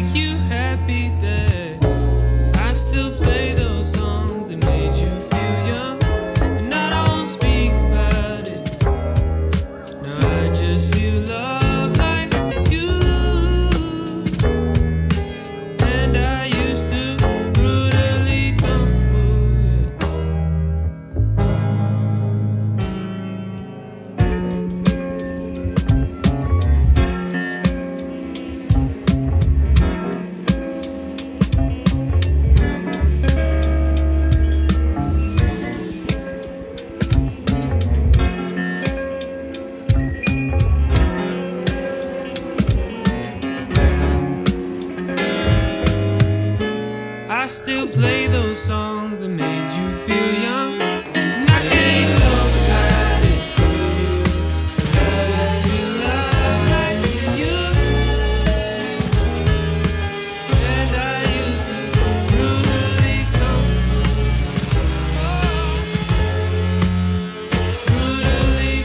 make you happy that I still play those songs that made you feel young. And I don't speak about it. No, I just feel love like you. And I used to brutally comfortable. I still play those songs that made you feel young, and I can't talk about it. I still love like you, and I used to brutally comfortable. Brutally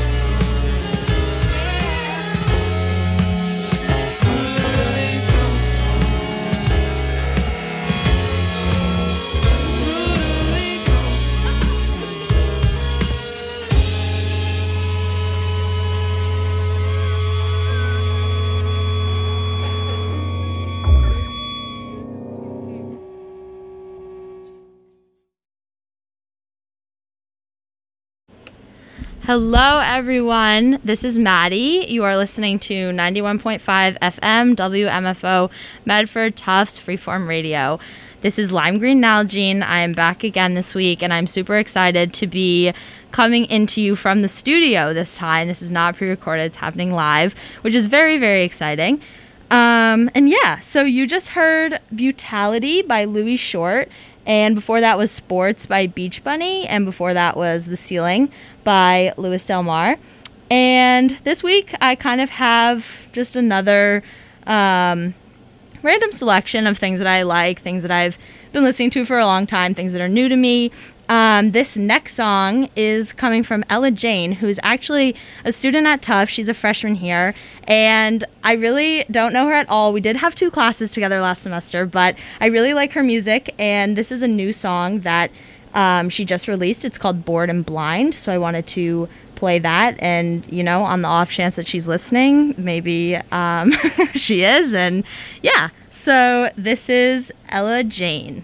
Hello, everyone. This is Maddie. You are listening to 91.5 FM WMFO Medford Tufts Freeform Radio. This is Lime Green Nalgene. I am back again this week, and I'm super excited to be coming into you from the studio this time. This is not pre-recorded. It's happening live, which is very, very exciting. And yeah, so you just heard Brutality by Louis Short, and before that was Sports by Beach Bunny, and before that was The Ceiling by Louis Del Mar. And this week I kind of have just another random selection of things that I like, things that I've been listening to for a long time, things that are new to me. This next song is coming from Ella Jane, who's actually a student at Tufts. She's a freshman here, and I really don't know her at all. We did have 2 classes together last semester, but I really like her music, and this is a new song that she just released. It's called Bored and Blind, so I wanted to play that, and you know, on the off chance that she's listening, maybe she is, and yeah, so this is Ella Jane.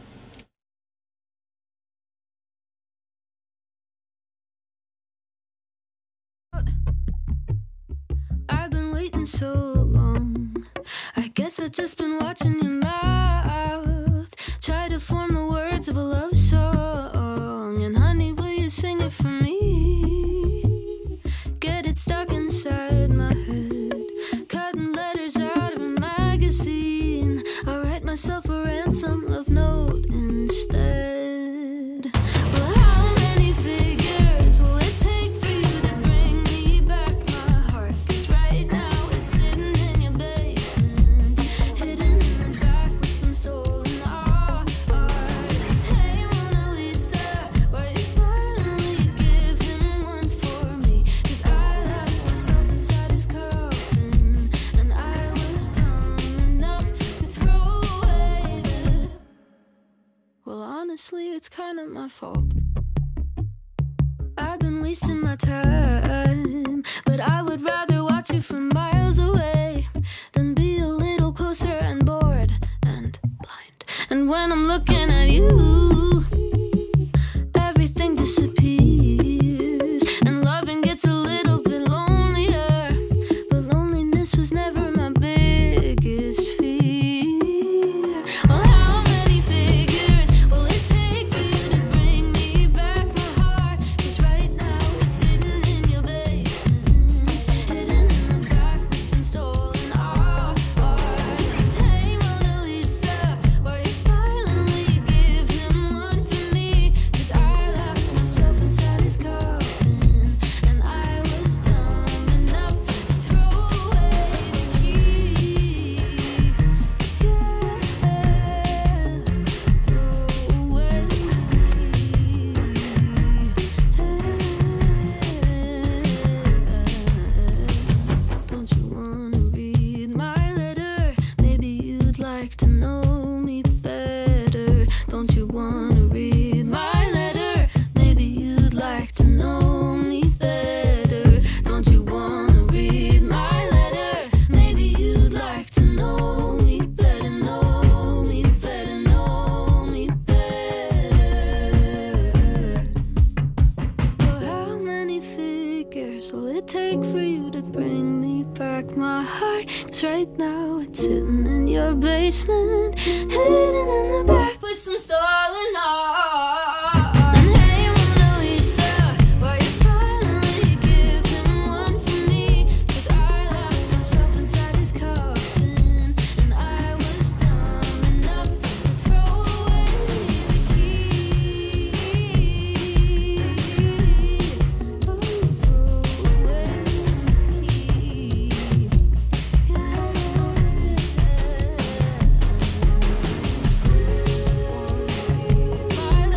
I've been waiting so long. I guess I've just been watching your mouth try to form the words of a love song. And honey, will you sing it for me? Get it stuck inside my head, cutting letters out of a magazine. I'll write myself a ransom love note instead. Well, how many figures will it take for you to bring me back my heart? 'Cause right now it's sitting in your basement, hidden in the back with some stolen art. Hey, Mona Lisa, why you smiling? Will you give him one for me? 'Cause I locked myself inside his coffin, and I was dumb enough to throw away the... Well, honestly, it's kind of my fault. I've been wasting my time, but I would rather watch you from miles away than be a little closer and bored and blind. And when I'm looking at you, everything disappears, and loving gets a little bit lonelier. But loneliness was never my biggest fear. Well, how many figures will it take for you to bring me back my heart? 'Cause right now it's sitting in your basement, hidden in the back with some stolen art. Hey, Mona Lisa, why you smiling? Will you give him one like to know me better? Don't you wanna read my letter? Maybe you'd like to know me better. Don't you wanna read my letter? Maybe you'd like to know me better, know me better, know me better. Well, how many figures will it take for you to bring me back my heart? 'Cause right now it's sitting in your basement, hidden in the back with some stolen art. And hey, Mona Lisa, while you're smiling, will you give him one for me? 'Cause I locked myself inside his coffin, and I was dumb enough to throw away the key. Oh, throw away the key. My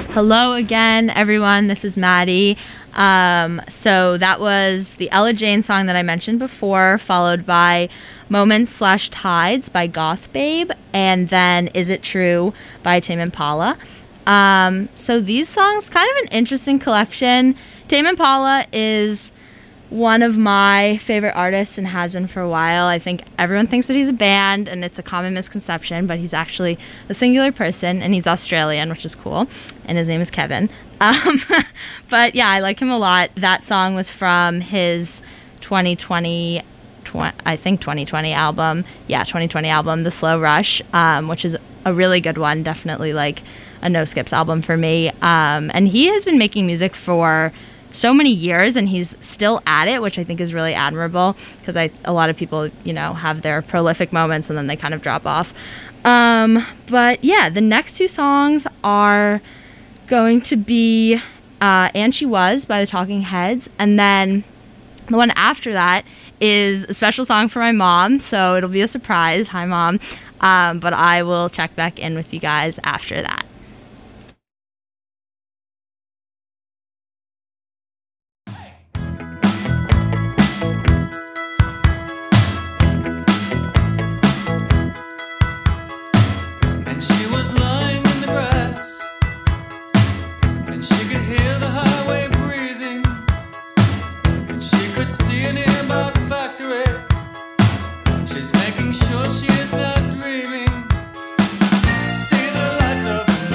Hello again, everyone. This is Maddie. So that was the Ella Jane song that I mentioned before, followed by Moments/Tides by Goth Babe, and then Is It True by Tame Impala. So these songs, kind of an interesting collection. Tame Impala is one of my favorite artists and has been for a while. I think everyone thinks that he's a band, and it's a common misconception, but he's actually a singular person, and he's Australian, which is cool, and his name is Kevin. But yeah, I like him a lot. That song was from his 2020 album. Yeah, 2020 album, The Slow Rush, which is a really good one. Definitely like a no skips album for me. And he has been making music for so many years, and he's still at it, which I think is really admirable, because a lot of people, have their prolific moments and then they kind of drop off. But yeah, the next two songs are going to be And She Was by the Talking Heads, and then the one after that is a special song for my mom, so it'll be a surprise. Hi, Mom. But I will check back in with you guys after that. She's making sure she is not dreaming. See the lights of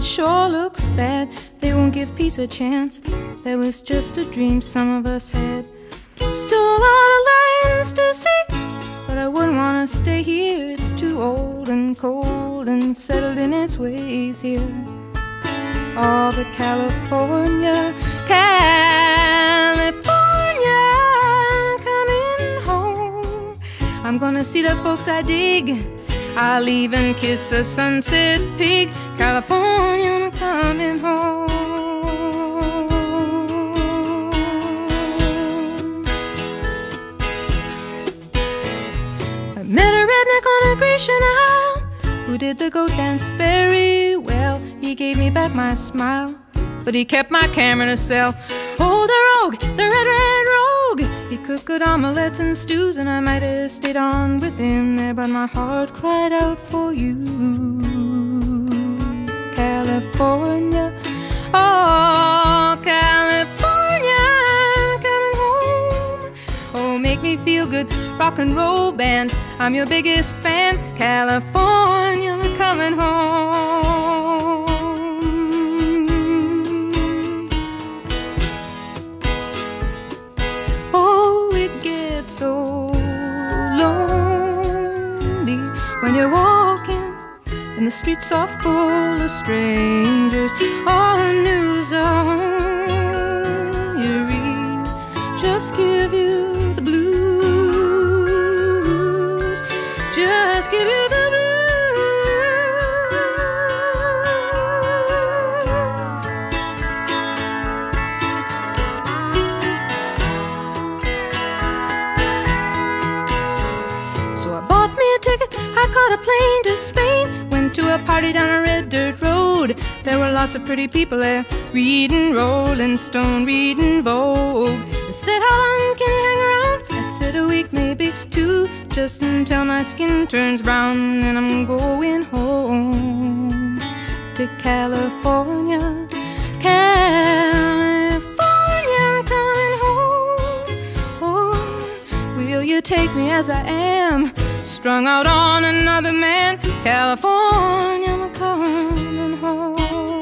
it sure looks bad. They won't give peace a chance. That was just a dream some of us had. Still a lot of lands to see, but I wouldn't want to stay here. It's too old and cold and settled in its ways here. Oh, but California, California, coming home. I'm gonna see the folks I dig. I'll even kiss a sunset pig. California, I'm coming home. I met a redneck on a Grecian Isle who did the goat dance very well. He gave me back my smile, but he kept my camera in a cell. Oh, the rogue, the red rogue. He cooked good omelets and stews, and I might have stayed on with him there, but my heart cried out for you. California, oh, California, coming home. Oh, make me feel good, rock and roll band. I'm your biggest fan. California, I'm coming home. So lonely when you're walking and the streets are full of strangers. All the news you read just give you the blues. Just give you the blues. I caught a plane to Spain, went to a party down a red dirt road. There were lots of pretty people there, reading Rolling Stone, reading Vogue. They said, how long can you hang around? I said, a week, maybe two, just until my skin turns brown. And I'm going home to California, California, I'm coming home. Oh, will you take me as I am? Strung out on another man. California, I'm coming home.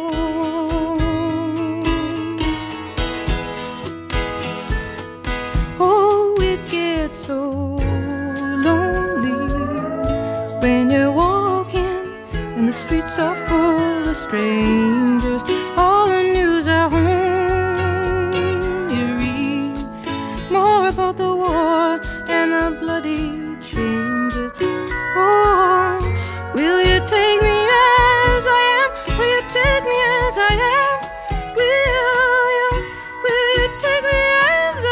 Oh, it gets so lonely when you're walking and the streets are full of strangers. All the news at home you read more about the war and the bloody changes. Oh, will you take me as I am? Will you take me as I am? Will you take me as I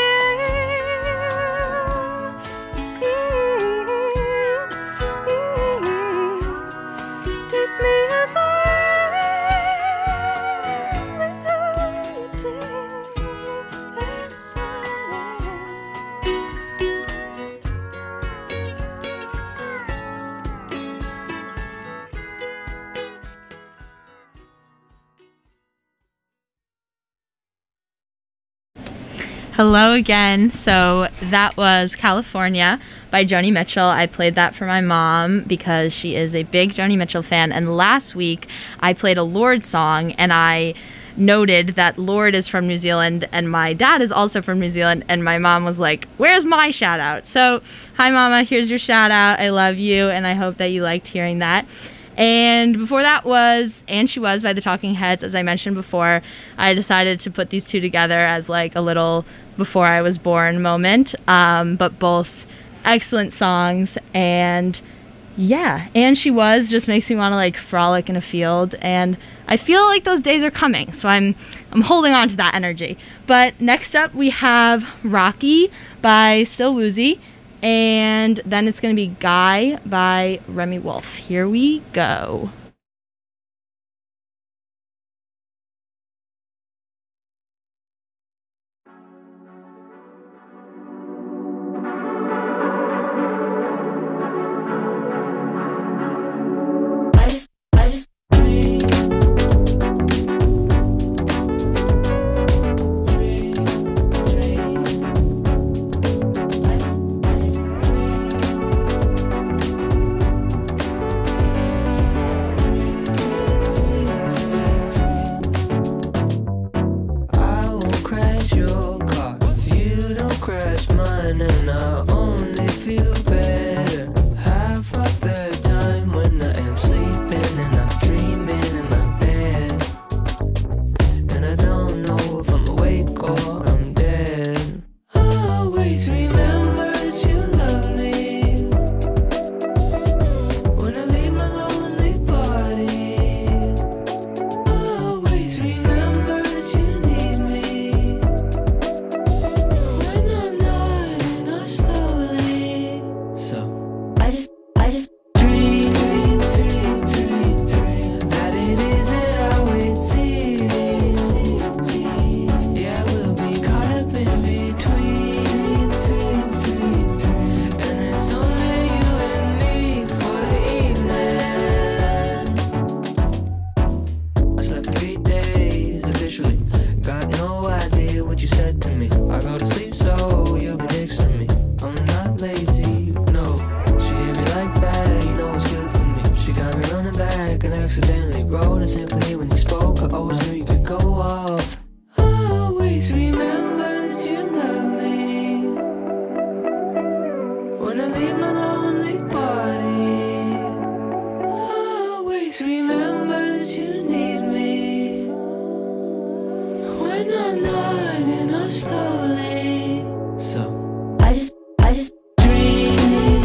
am? Take me as I am. Will you take me as I am? Hello again. So that was California by Joni Mitchell. I played that for my mom because she is a big Joni Mitchell fan. And last week I played a Lorde song, and I noted that Lorde is from New Zealand and my dad is also from New Zealand, and my mom was like, where's my shout out? So hi mama, here's your shout out. I love you, and I hope that you liked hearing that. And before that was And She Was by the Talking Heads. As I mentioned before, I decided to put these two together as like a little before I was born moment, but both excellent songs. And yeah, And She Was just makes me want to like frolic in a field, and I feel like those days are coming, so I'm holding on to that energy. But next up we have Rocky by Still Woozy, and then it's going to be Guy by Remy Wolf. Here we go. your car. If you don't crash mine, and I only feel better. Half of the time when I am sleeping and I'm dreaming in my bed, and I don't know if I'm awake or I'm dead. Always remember that you love me when I leave my lonely body. Always remember that you need me when I'm not enough slowly. So I just dream that it isn't how it seems. Yeah, we'll be caught up in between, and it's only you and me for the evening. I slept 3 days officially. Got no idea what you said to me. I go to sleep so you'll be next to me. I'm not lazy, no. She hit me like that, you know it's good for me. She got me running back and accidentally wrote a symphony when you spoke. I always knew you could go off. Always remember that you love me when I leave my lonely body. Always remember that you need me when I'm not enough slowly. So I just dream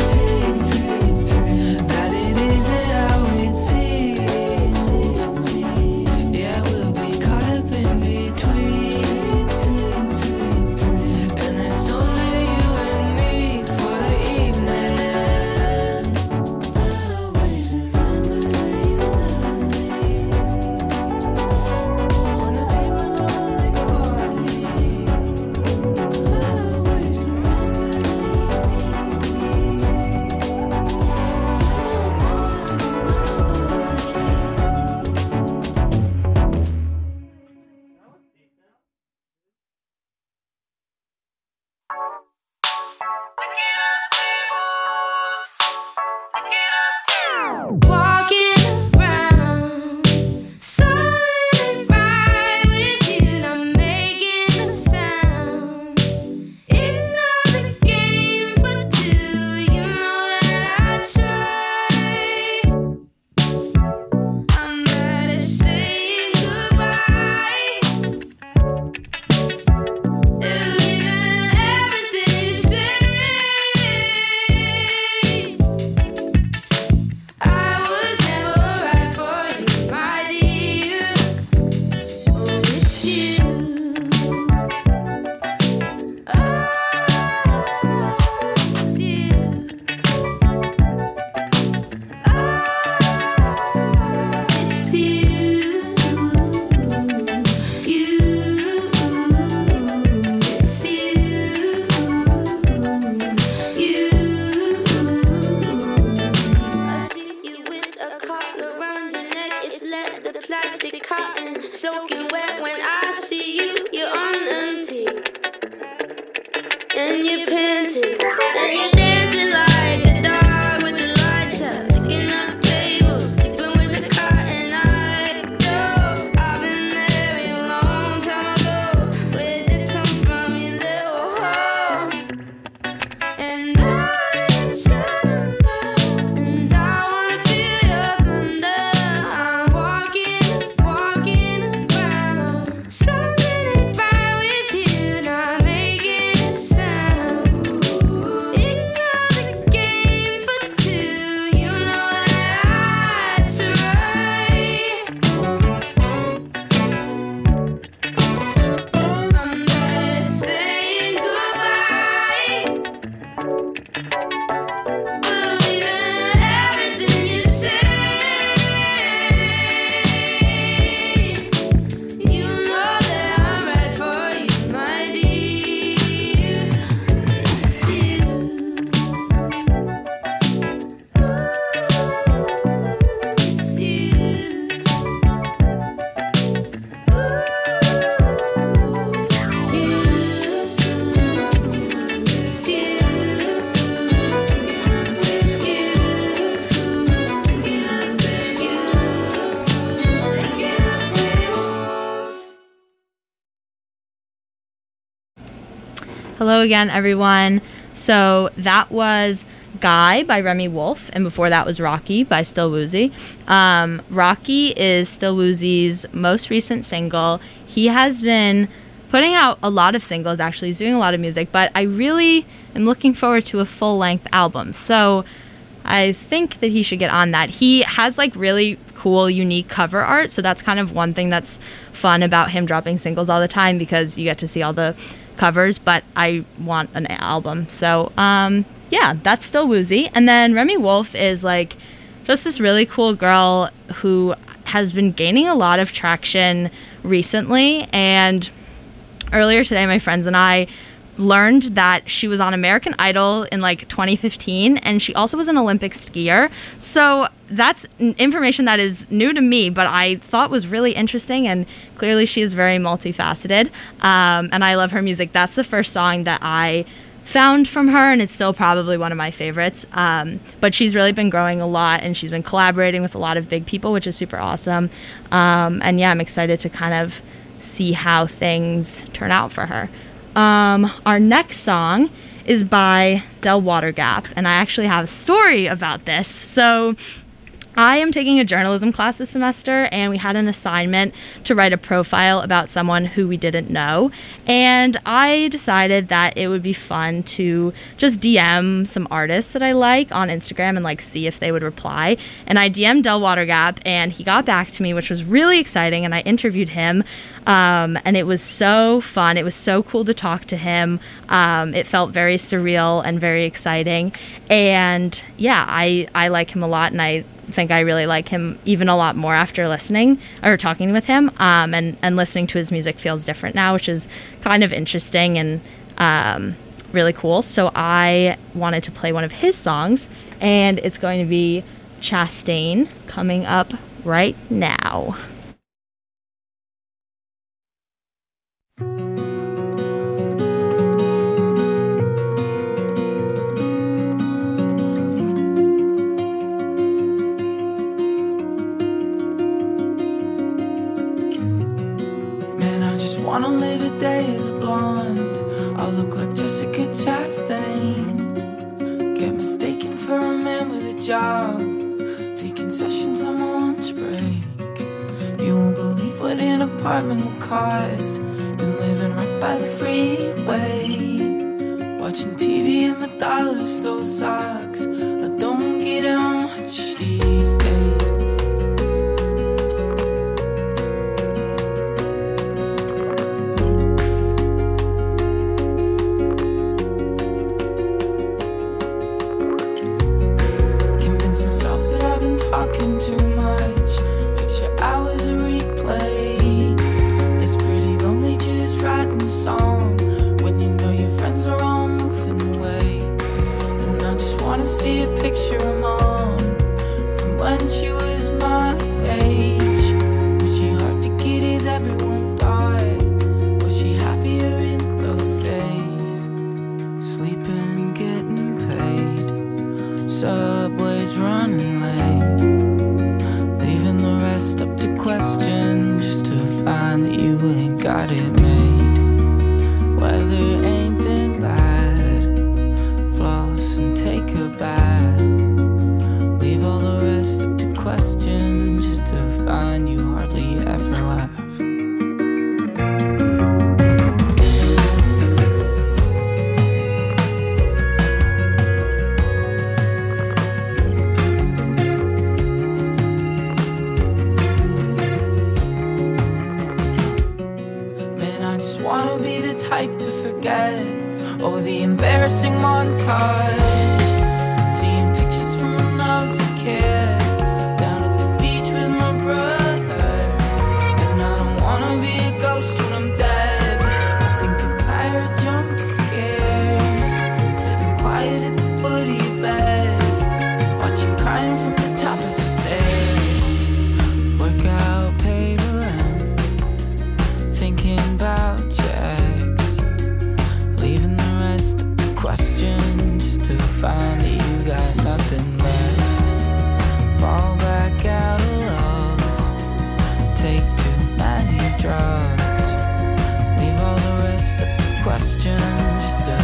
that it isn't how it seems. Yeah, we'll be caught up in between, and it's only you and me for the evening. Always remember that you love me when I leave my lonely body. Always remember that Walking around, something right with you, not making a sound. Another game for two, you know that I try. I'm mad at saying goodbye. And leaving everything you say. I was never right for you, my dear. Oh, it's you. Oh, it's you. Oh, it's you. It's I see you with a collar around your neck. It's leather, plastic, cotton, soaking wet. When I see you, you're on empty, and you're panting, and you're dancing like a dog with the lights out, picking up tables, sleeping with the cotton eye. Yo, I've been married a long time ago. Where'd you come from, you little hoe? And I'm trying to know, and I wanna feel your thunder. I'm walking around. Something ain't right with you, not making a sound. Another Hello again, everyone. So that was Guy by Remy Wolf, and before that was Rocky by Still Woozy. Rocky is Still Woozy's most recent single. He has been putting out a lot of singles, actually. He's doing a lot of music, but I really am looking forward to a full-length album. So I think that he should get on that. He has like really cool, unique cover art, so that's kind of one thing that's fun about him dropping singles all the time, because you get to see all the covers, but I want an album. So yeah, that's Still Woozy. And then Remy Wolf is like just this really cool girl who has been gaining a lot of traction recently. And earlier today, my friends and I learned that she was on American Idol in like 2015, and she also was an Olympic skier. So that's information that is new to me, but I thought was really interesting, and clearly she is very multifaceted, and I love her music. That's the first song that I found from her, and it's still probably one of my favorites, but she's really been growing a lot, and she's been collaborating with a lot of big people, which is super awesome. And yeah, I'm excited to kind of see how things turn out for her. Our next song is by Del Water Gap, and I actually have a story about this. So I am taking a journalism class this semester, and we had an assignment to write a profile about someone who we didn't know, and I decided that it would be fun to just DM some artists that I like on Instagram and like see if they would reply. And I DM'd Del Water Gap, and he got back to me, which was really exciting, and I interviewed him, and it was so fun. It was so cool to talk to him. It felt very surreal and very exciting, and yeah, I like him a lot, and I think I really like him even a lot more after listening or talking with him, and listening to his music feels different now, which is kind of interesting and really cool. So I wanted to play one of his songs, and it's going to be Chastain, coming up right now. Wanna live a day as a blonde. I'll look like Jessica Chastain. Get mistaken for a man with a job, taking sessions on my lunch break. You won't believe what an apartment will cost. Been living right by the freeway, watching TV in my dollar store socks. I don't get out much these days. Talking too much, picture hours of replay. It's pretty lonely just writing a song when you know your friends are all moving away. And I just wanna see a picture of Mom from when she was my age. Was she hard to get as everyone thought? Was she happier in those days? Sleeping, getting paid, subways running late, up to question just to find that you ain't got it made. Weather ain't that bad, floss and take a bath, leave all the rest up to question just to find you hardly ever laugh. Or the embarrassing montage, seeing pictures from when I was a kid, down at the beach with my brother. And I don't wanna be a ghost when I'm dead. I think I'm tired of jump scares, sitting quiet at the foot of your bed, watch you crying from the top of the stairs. Work out, pay the rent, thinking about your ex, leaving the rest of the question just to find that you got nothing left. Fall back out of love, take too many drugs, leave all the rest of the question just to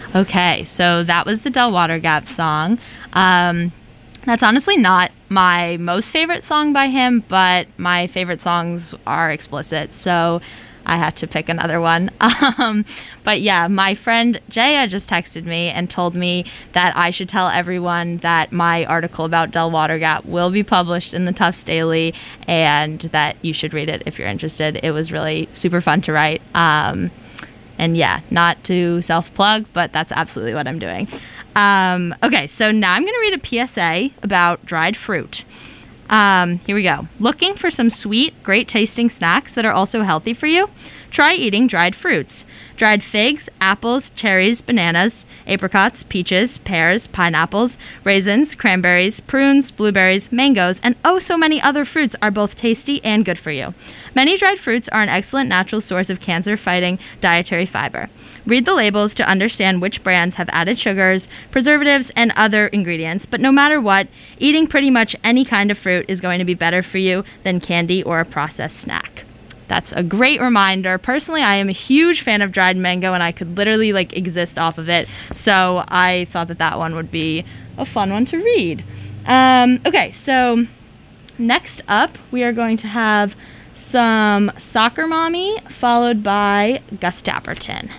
Okay, so that was the Del Water Gap song. That's honestly not my most favorite song by him, but my favorite songs are explicit, so I had to pick another one. But yeah, my friend Jaya just texted me and told me that I should tell everyone that my article about Del Water Gap will be published in the Tufts Daily and that you should read it if you're interested. It was really super fun to write. And yeah, not to self-plug, but that's absolutely what I'm doing. Okay, so now I'm going to read a PSA about dried fruit. Here we go. Looking for some sweet, great-tasting snacks that are also healthy for you? Try eating dried fruits. Dried figs, apples, cherries, bananas, apricots, peaches, pears, pineapples, raisins, cranberries, prunes, blueberries, mangoes, and oh so many other fruits are both tasty and good for you. Many dried fruits are an excellent natural source of cancer-fighting dietary fiber. Read the labels to understand which brands have added sugars, preservatives, and other ingredients, but no matter what, eating pretty much any kind of fruit is going to be better for you than candy or a processed snack. That's a great reminder. Personally, I am a huge fan of dried mango, and I could literally exist off of it. So I thought that one would be a fun one to read. Okay, so next up, we are going to have some Soccer Mommy, followed by Gus Dapperton.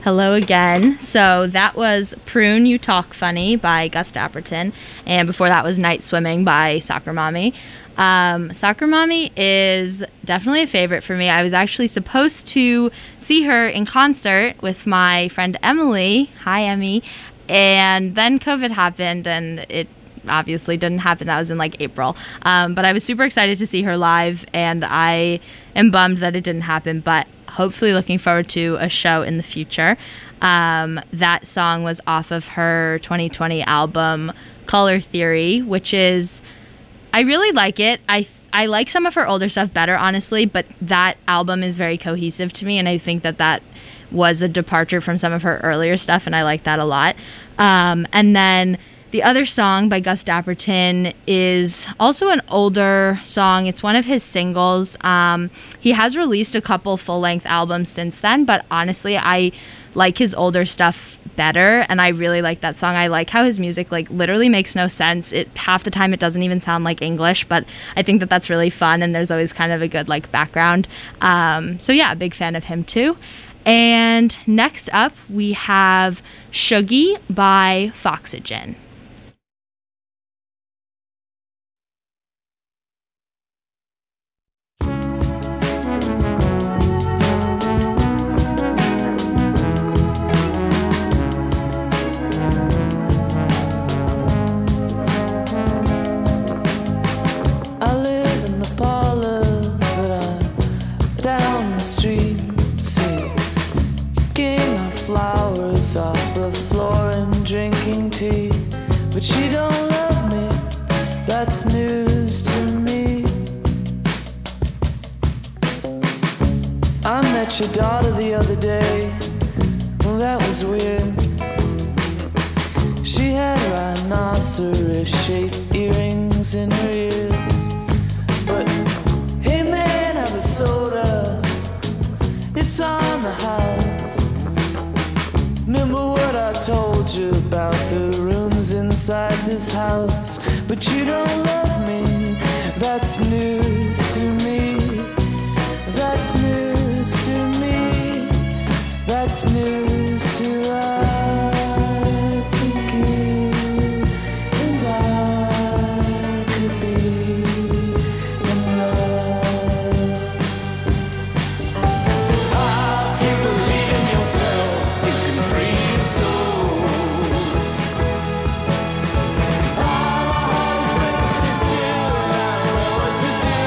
Hello again. So that was Prune You Talk Funny by Gus Dapperton. And before that was Night Swimming by Soccer Mommy. Soccer Mommy is definitely a favorite for me. I was actually supposed to see her in concert with my friend Emily. Hi, Emmy. And then COVID happened and it obviously didn't happen. That was in like April. But I was super excited to see her live and I am bummed that it didn't happen, but hopefully looking forward to a show in the future. That song was off of her 2020 album Color Theory, which is, I really like it. I like some of her older stuff better, honestly, but that album is very cohesive to me, and I think that was a departure from some of her earlier stuff, and I like that a lot. And then the other song by Gus Dapperton is also an older song. It's one of his singles. He has released a couple full-length albums since then, but honestly, I like his older stuff better, and I really like that song. I like how his music like literally makes no sense. Half the time it doesn't even sound like English, but I think that that's really fun, and there's always kind of a good like background. So yeah, a big fan of him too. And next up, we have Shuggy by Foxygen. Off the floor and drinking tea, but she don't love me, that's news to me. I met your daughter the other day, well that was weird. She had rhinoceros-shaped earrings in her ears. But hey man, have a soda, it's on the house. Remember what I told you about the rooms inside this house? But you don't love me, that's news to me. That's news to me. That's news to I think you and I could be in love. If you believe in yourself, you can free your soul. My heart is breaking in two, and I don't know what to do.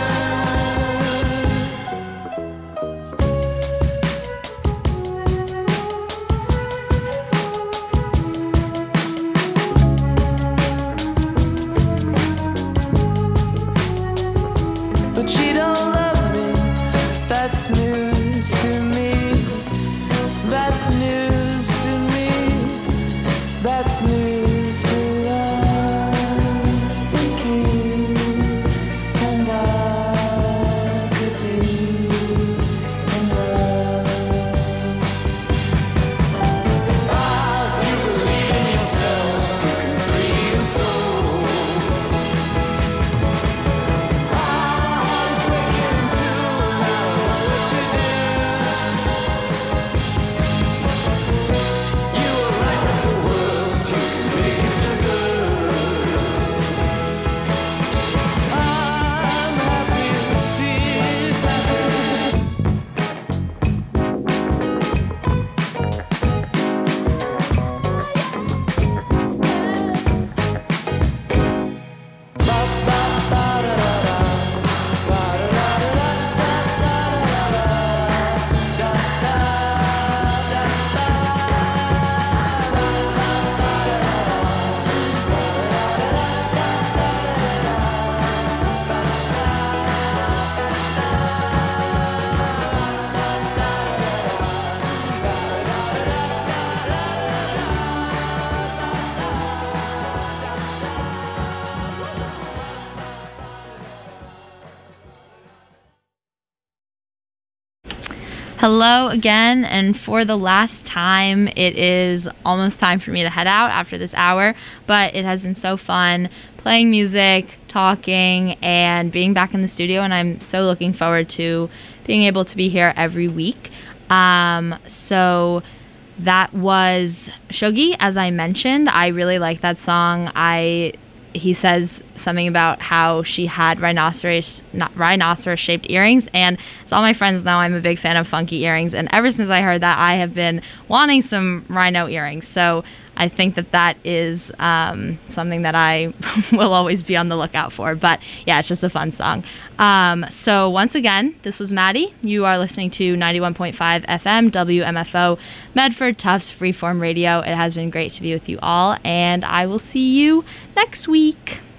But she don't love me, that's news to me. That's news to me. That's news to I think you and I could be in love. If you believe in yourself, you can free your soul. My heart is breaking in two, and I don't know what to do. You are right with the world, you can make it good. I'm happy, she's happy. Hello again, and for the last time, it is almost time for me to head out after this hour, but it has been so fun playing music, talking, and being back in the studio, and I'm so looking forward to being able to be here every week. So That was Shogi, as I mentioned. I really like that song. He says something about how she had rhinoceros-shaped earrings, and as all my friends know, I'm a big fan of funky earrings, and ever since I heard that, I have been wanting some rhino earrings, so I think that is something that I will always be on the lookout for, but yeah, it's just a fun song. So once again, this was Maddie. You are listening to 91.5 FM, WMFO, Medford Tufts Freeform Radio. It has been great to be with you all, and I will see you next week.